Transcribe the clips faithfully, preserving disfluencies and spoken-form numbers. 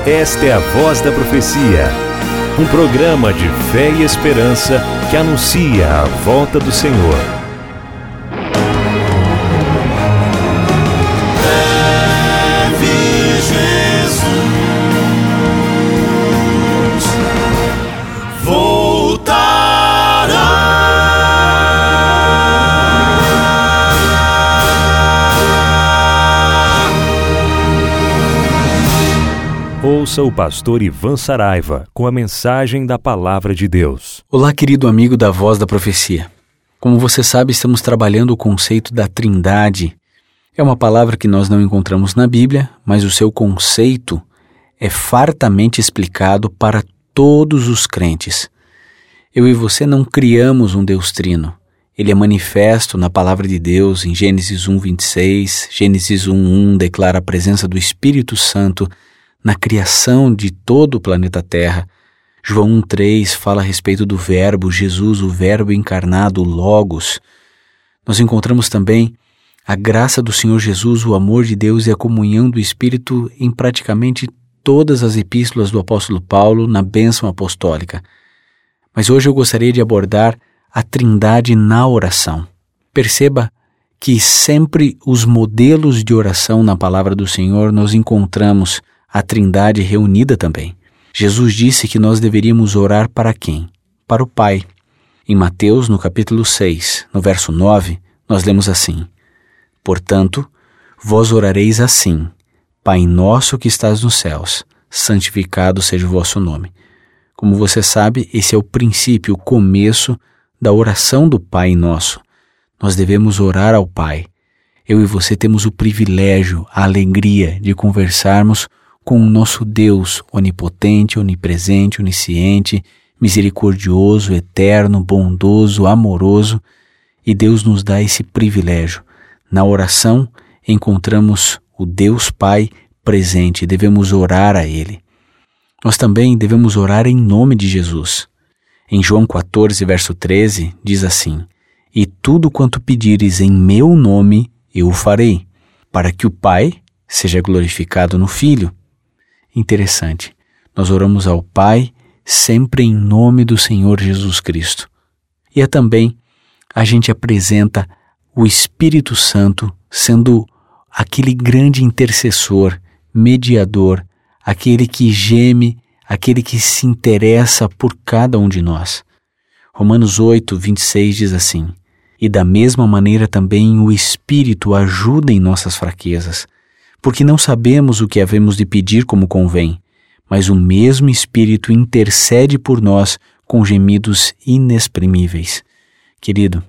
Esta é a Voz da Profecia, um programa de fé e esperança que anuncia a volta do Senhor. Breve Jesus voltará. Ouça o pastor Ivan Saraiva com a mensagem da Palavra de Deus. Olá, querido amigo da Voz da Profecia. Como você sabe, estamos trabalhando o conceito da Trindade. É uma palavra que nós não encontramos na Bíblia, mas o seu conceito é fartamente explicado para todos os crentes. Eu e você não criamos um Deus trino. Ele é manifesto na Palavra de Deus em Gênesis um, vinte e seis. Gênesis um, um declara a presença do Espírito Santo na criação de todo o planeta Terra. João um, três fala a respeito do Verbo, Jesus, o Verbo encarnado, o Logos. Nós encontramos também a graça do Senhor Jesus, o amor de Deus e a comunhão do Espírito em praticamente todas as epístolas do apóstolo Paulo na bênção apostólica. Mas hoje eu gostaria de abordar a Trindade na oração. Perceba que sempre os modelos de oração na palavra do Senhor nós encontramos a Trindade reunida também. Jesus disse que nós deveríamos orar para quem? Para o Pai. Em Mateus, no capítulo seis, no verso nove, nós lemos assim: Portanto, vós orareis assim: Pai nosso que estás nos céus, santificado seja o vosso nome. Como você sabe, esse é o princípio, o começo da oração do Pai Nosso. Nós devemos orar ao Pai. Eu e você temos o privilégio, a alegria de conversarmos com o nosso Deus onipotente, onipresente, onisciente, misericordioso, eterno, bondoso, amoroso, e Deus nos dá esse privilégio. Na oração encontramos o Deus Pai presente e devemos orar a Ele. Nós também devemos orar em nome de Jesus. Em João quatorze, verso treze, diz assim: E tudo quanto pedires em meu nome, eu o farei, para que o Pai seja glorificado no Filho. Interessante, nós oramos ao Pai sempre em nome do Senhor Jesus Cristo. E é também, a gente apresenta o Espírito Santo sendo aquele grande intercessor, mediador, aquele que geme, aquele que se interessa por cada um de nós. Romanos oito, vinte e seis diz assim: E da mesma maneira também o Espírito ajuda em nossas fraquezas, porque não sabemos o que havemos de pedir como convém, mas o mesmo Espírito intercede por nós com gemidos inexprimíveis. Querido,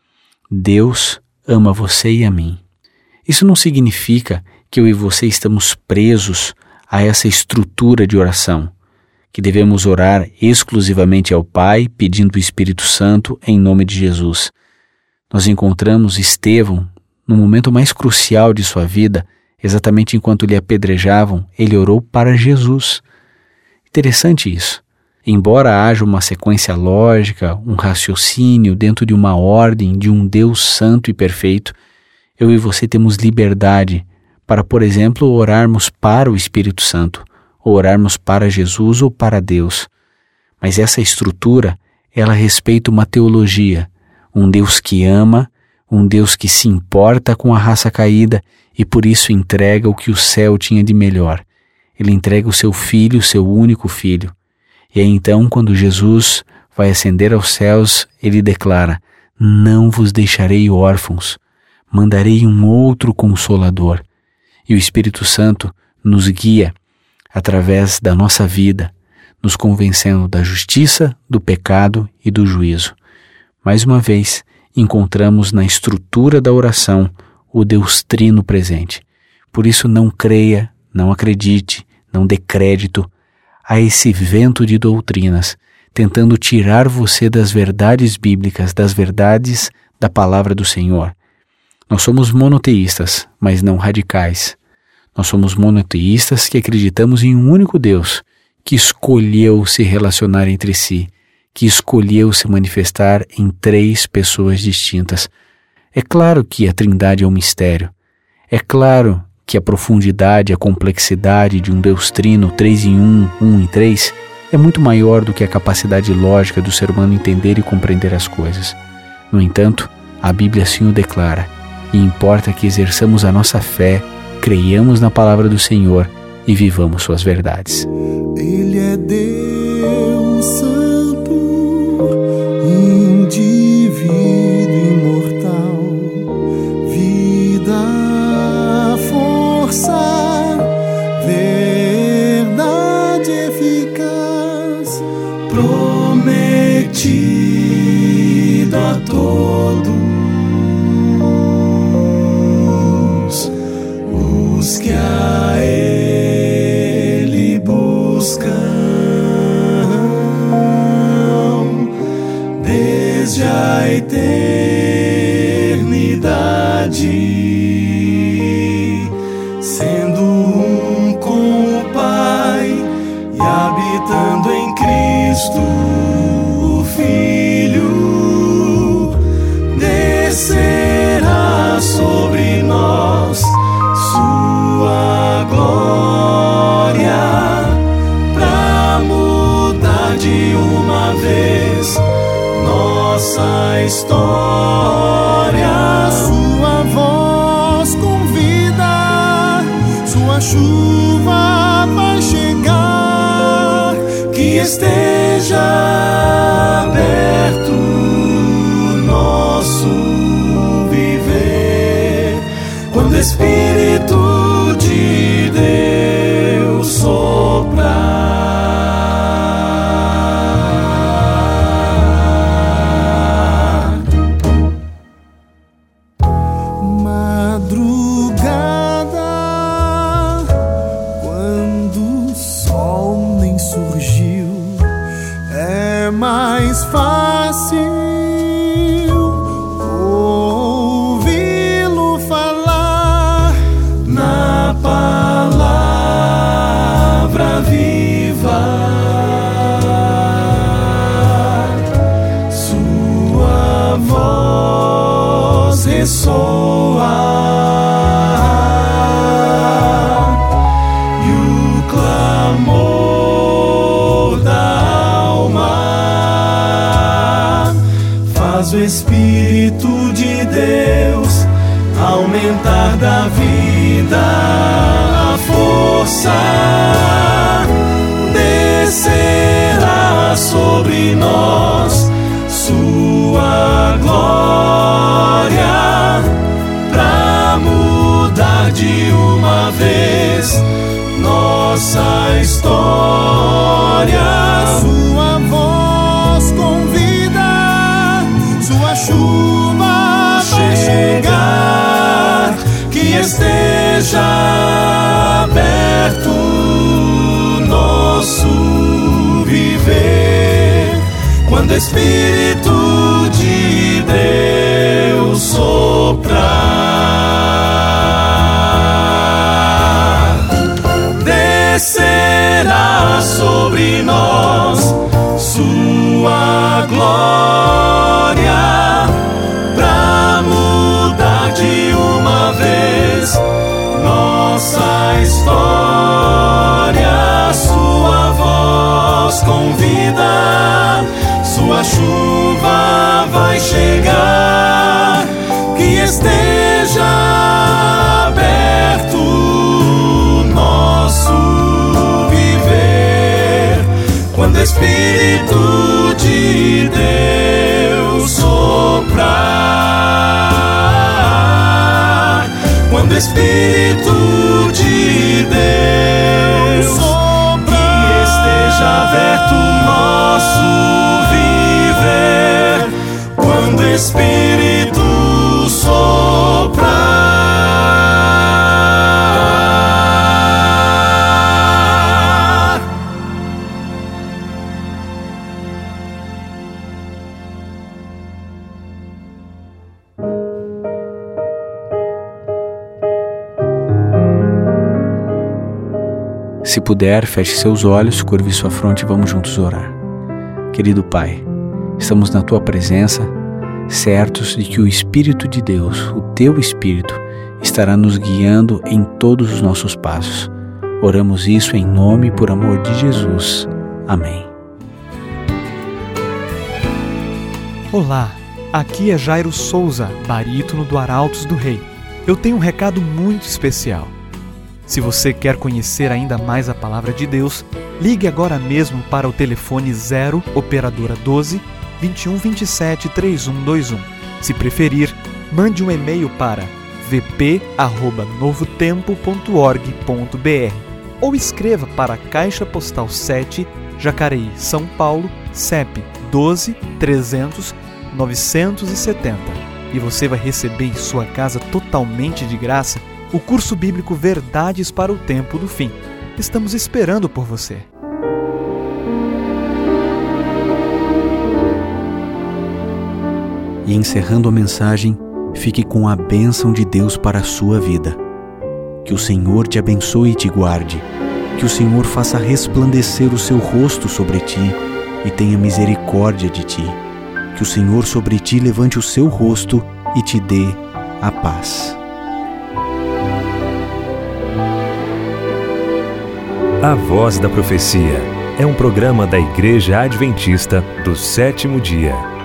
Deus ama você e a mim. Isso não significa que eu e você estamos presos a essa estrutura de oração, que devemos orar exclusivamente ao Pai, pedindo o Espírito Santo em nome de Jesus. Nós encontramos Estevão, no momento mais crucial de sua vida, exatamente enquanto lhe apedrejavam, ele orou para Jesus. Interessante isso. Embora haja uma sequência lógica, um raciocínio dentro de uma ordem de um Deus santo e perfeito, eu e você temos liberdade para, por exemplo, orarmos para o Espírito Santo, ou orarmos para Jesus ou para Deus. Mas essa estrutura, ela respeita uma teologia, um Deus que ama, um Deus que se importa com a raça caída e por isso entrega o que o céu tinha de melhor. Ele entrega o seu Filho, o seu único Filho. E aí então, quando Jesus vai ascender aos céus, ele declara: Não vos deixarei órfãos, mandarei um outro Consolador. E o Espírito Santo nos guia através da nossa vida, nos convencendo da justiça, do pecado e do juízo. Mais uma vez, encontramos na estrutura da oração o Deus Trino presente. Por isso não creia, não acredite, não dê crédito a esse vento de doutrinas, tentando tirar você das verdades bíblicas, das verdades da palavra do Senhor. Nós somos monoteístas, mas não radicais. Nós somos monoteístas que acreditamos em um único Deus, que escolheu se relacionar entre si, que escolheu se manifestar em três pessoas distintas. É claro que a Trindade é um mistério. É claro que a profundidade, a complexidade de um Deus trino, três em um, um em três, é muito maior do que a capacidade lógica do ser humano entender e compreender as coisas. No entanto, a Bíblia assim o declara, e importa que exerçamos a nossa fé, creiamos na palavra do Senhor e vivamos suas verdades. Ele é Deus Santo, indivíduo imortal, vida, força, verdade eficaz, prometido a todos os que a Ele buscam, desde a eternidade, sendo um com o Pai e habitando em Cristo o Filho, descerá sobre nós sua glória, pra mudar de uma vez nossa história. Sua voz convida, sua chuva vai chegar, que esteja aberto nosso viver, quando o Espírito de Deus soprar. Madrugada, quando o sol nem surgiu, é mais fácil ouvi-lo falar na palavra viva. Sua voz ressoa e o clamor da alma faz o Espírito de Deus aumentar da vida a força, descerá sobre nós sua glória, pra mudar de uma vez nossa história. Sua voz convida, sua chuva vai chegar, que esteja aberto nosso viver, quando o Espírito de Deus soprar, descerá sobre nós sua glória, pra mudar de uma vez nossa história. Sua voz convida, sua chuva vai chegar, que esteja aberto nosso viver, quando o Espírito de Deus soprar, quando o Espírito de Deus soprar, que esteja aberto nosso viver, quando o Espírito soprar. Se puder, feche seus olhos, curve sua fronte e vamos juntos orar. Querido Pai, estamos na Tua presença, certos de que o Espírito de Deus, o Teu Espírito, estará nos guiando em todos os nossos passos. Oramos isso em nome e por amor de Jesus. Amém. Olá, aqui é Jairo Souza, barítono do Arautos do Rei. Eu tenho um recado muito especial. Se você quer conhecer ainda mais a Palavra de Deus, ligue agora mesmo para o telefone zero, operadora doze, vinte e um, vinte e sete, trinta e um vinte e um. Se preferir, mande um e-mail para v p arroba novo tempo ponto org ponto b r ou escreva para a Caixa Postal sete, Jacareí, São Paulo, C E P doze, trezentos, novecentos e setenta. E você vai receber em sua casa totalmente de graça o curso bíblico Verdades para o Tempo do Fim. Estamos esperando por você. E encerrando a mensagem, fique com a bênção de Deus para a sua vida. Que o Senhor te abençoe e te guarde. Que o Senhor faça resplandecer o seu rosto sobre ti e tenha misericórdia de ti. Que o Senhor sobre ti levante o seu rosto e te dê a paz. A Voz da Profecia é um programa da Igreja Adventista do Sétimo Dia.